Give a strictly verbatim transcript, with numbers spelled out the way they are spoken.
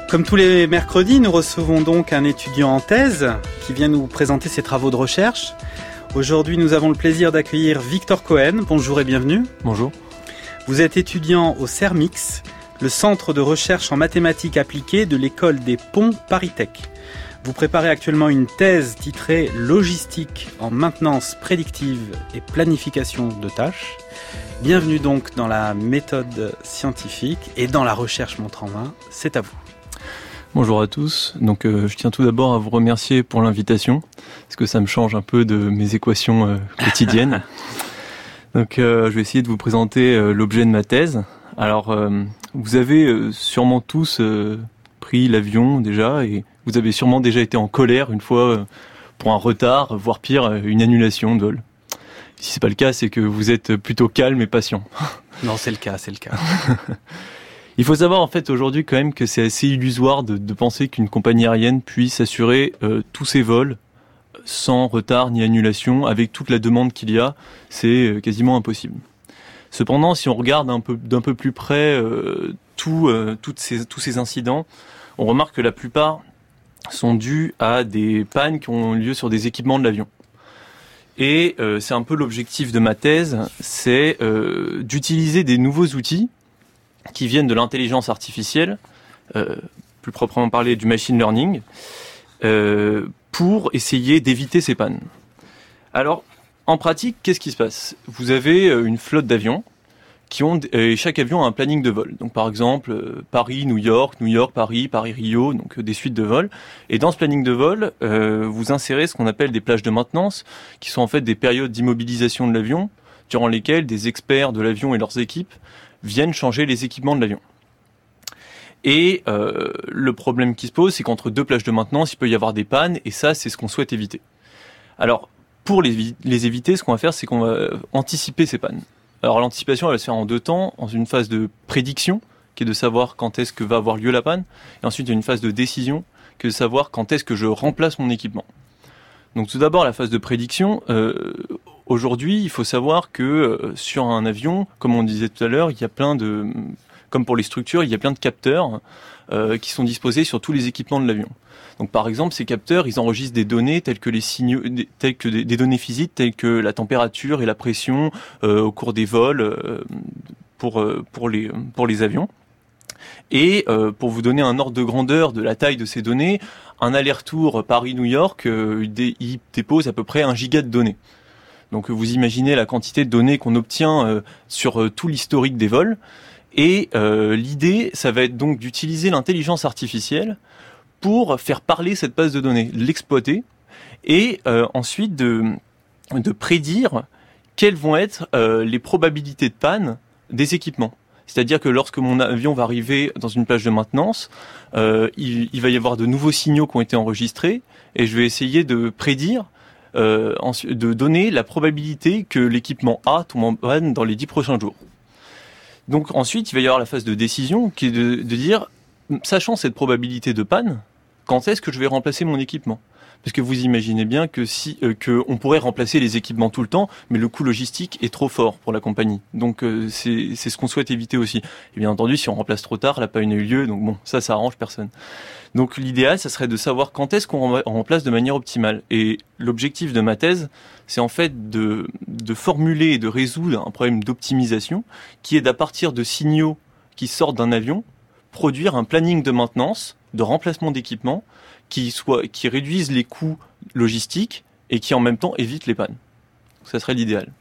Comme tous les mercredis, nous recevons donc un étudiant en thèse qui vient nous présenter ses travaux de recherche. Aujourd'hui, nous avons le plaisir d'accueillir Victor Cohen. Bonjour et bienvenue. Bonjour. Vous êtes étudiant au CERMIX, le Centre de recherche en mathématiques appliquées de l'école des Ponts ParisTech. Vous préparez actuellement une thèse titrée « Logistique en maintenance prédictive et planification de tâches ». Bienvenue donc dans la méthode scientifique et dans la recherche montre en main. C'est à vous. Bonjour à tous. Donc, euh, je tiens tout d'abord à vous remercier pour l'invitation, parce que ça me change un peu de mes équations euh, quotidiennes. Donc, euh, je vais essayer de vous présenter euh, l'objet de ma thèse. Alors, euh, vous avez euh, sûrement tous euh, pris l'avion déjà, et vous avez sûrement déjà été en colère une fois euh, pour un retard, voire pire, une annulation de vol. Si c'est pas le cas, c'est que vous êtes plutôt calme et patient. Non, c'est le cas, c'est le cas. Il faut savoir en fait aujourd'hui quand même que c'est assez illusoire de, de penser qu'une compagnie aérienne puisse assurer euh, tous ses vols sans retard ni annulation avec toute la demande qu'il y a. C'est euh, quasiment impossible. Cependant, si on regarde un peu, d'un peu plus près euh, tout, euh, toutes ces, tous ces incidents, on remarque que la plupart sont dus à des pannes qui ont lieu sur des équipements de l'avion. Et euh, c'est un peu l'objectif de ma thèse, c'est euh, d'utiliser des nouveaux outils qui viennent de l'intelligence artificielle, euh, plus proprement parlé du machine learning, euh, pour essayer d'éviter ces pannes. Alors, en pratique, qu'est-ce qui se passe ? Vous avez une flotte d'avions, qui ont, et chaque avion a un planning de vol. Donc, par exemple, euh, Paris, New York, New York, Paris, Paris, Rio, donc euh, des suites de vols. Et dans ce planning de vol, euh, vous insérez ce qu'on appelle des plages de maintenance, qui sont en fait des périodes d'immobilisation de l'avion, durant lesquelles des experts de l'avion et leurs équipes viennent changer les équipements de l'avion. Et euh, le problème qui se pose, c'est qu'entre deux plages de maintenance, il peut y avoir des pannes, et ça, c'est ce qu'on souhaite éviter. Alors, pour les, les éviter, ce qu'on va faire, c'est qu'on va anticiper ces pannes. Alors, l'anticipation, elle va se faire en deux temps, en une phase de prédiction, qui est de savoir quand est-ce que va avoir lieu la panne, et ensuite, il y a une phase de décision, qui est de savoir quand est-ce que je remplace mon équipement. Donc, tout d'abord, la phase de prédiction. Euh, Aujourd'hui, il faut savoir que euh, sur un avion, comme on disait tout à l'heure, il y a plein de, comme pour les structures, il y a plein de capteurs euh, qui sont disposés sur tous les équipements de l'avion. Donc, par exemple, ces capteurs, ils enregistrent des données telles que les signaux, des, telles que des, des données physiques, telles que la température et la pression euh, au cours des vols euh, pour euh, pour les pour les avions. Et euh, pour vous donner un ordre de grandeur de la taille de ces données, un aller-retour Paris-New York, euh, il dépose à peu près un giga de données. Donc vous imaginez la quantité de données qu'on obtient euh, sur euh, tout l'historique des vols. Et euh, l'idée, ça va être donc d'utiliser l'intelligence artificielle pour faire parler cette base de données, l'exploiter, et euh, ensuite de, de prédire quelles vont être euh, les probabilités de panne des équipements. C'est-à-dire que lorsque mon avion va arriver dans une plage de maintenance, euh, il, il va y avoir de nouveaux signaux qui ont été enregistrés, et je vais essayer de prédire Euh, de donner la probabilité que l'équipement A tombe en panne dans les dix prochains jours. Donc ensuite, il va y avoir la phase de décision qui est de, de dire, sachant cette probabilité de panne, quand est-ce que je vais remplacer mon équipement ? Parce que vous imaginez bien que si euh, que on pourrait remplacer les équipements tout le temps, mais le coût logistique est trop fort pour la compagnie. Donc euh, c'est c'est ce qu'on souhaite éviter aussi. Et bien entendu, si on remplace trop tard, la panne a eu lieu, donc bon, ça, ça arrange personne. Donc l'idéal, ça serait de savoir quand est-ce qu'on remplace de manière optimale. Et l'objectif de ma thèse, c'est en fait de de formuler et de résoudre un problème d'optimisation, qui est d'à partir de signaux qui sortent d'un avion, produire un planning de maintenance, de remplacement d'équipement, qui soit, qui réduisent les coûts logistiques et qui en même temps évitent les pannes. Ça serait l'idéal.